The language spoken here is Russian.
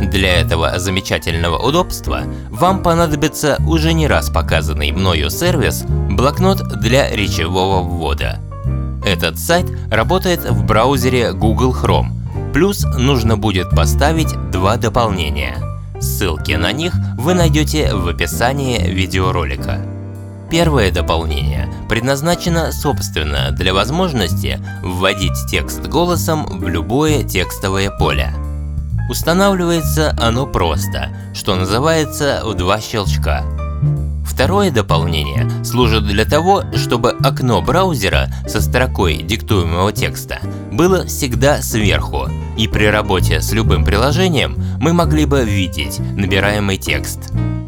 Для этого замечательного удобства вам понадобится уже не раз показанный мною сервис «Блокнот для речевого ввода». Этот сайт работает в браузере Google Chrome, плюс нужно будет поставить два дополнения. Ссылки на них вы найдете в описании видеоролика. Первое дополнение предназначено собственно для возможности вводить текст голосом в любое текстовое поле. Устанавливается оно просто, что называется, в два щелчка. Второе дополнение служит для того, чтобы окно браузера со строкой диктуемого текста было всегда сверху, и при работе с любым приложением мы могли бы видеть набираемый текст.